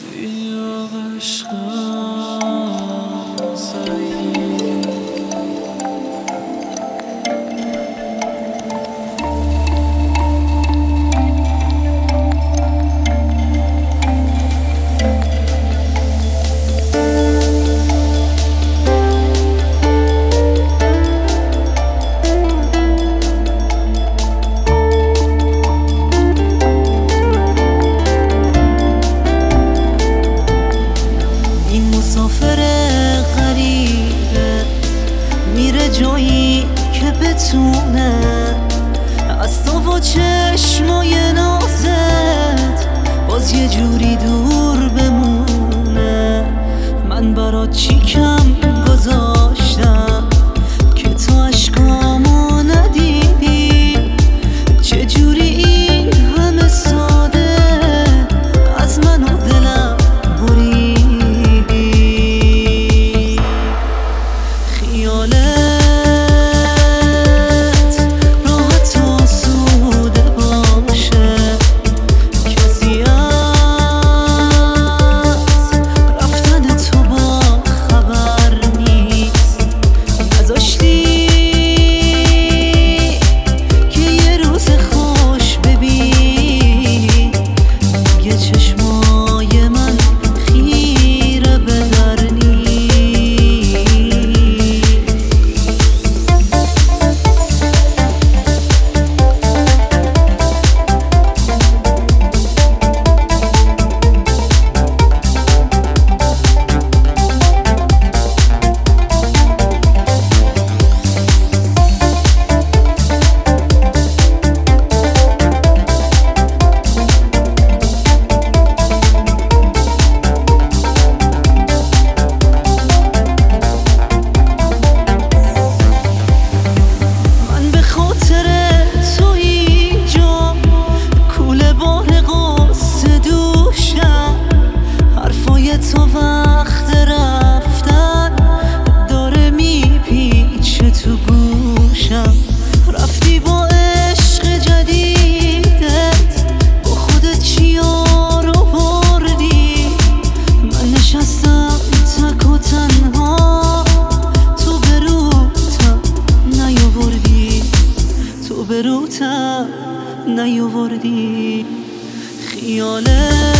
سیاه عشقم سعید مسافر غریبه میره جایی که بتونه از تو و چشمای نازت باز یه جوری دور بمونه. من برات چی کم گذاشتم که تو عشقامو ندیدی؟ چه جوری این همه ساده از من و دلم بریدی؟ تو وقت رفتن داره میپیچه تو گوشم. رفتی با عشق جدیدت با خودت چیا رو بردی؟ من نشستم تک و تنها، تو بروتم نیاوردی، تو بروتم نیاوردی. خیاله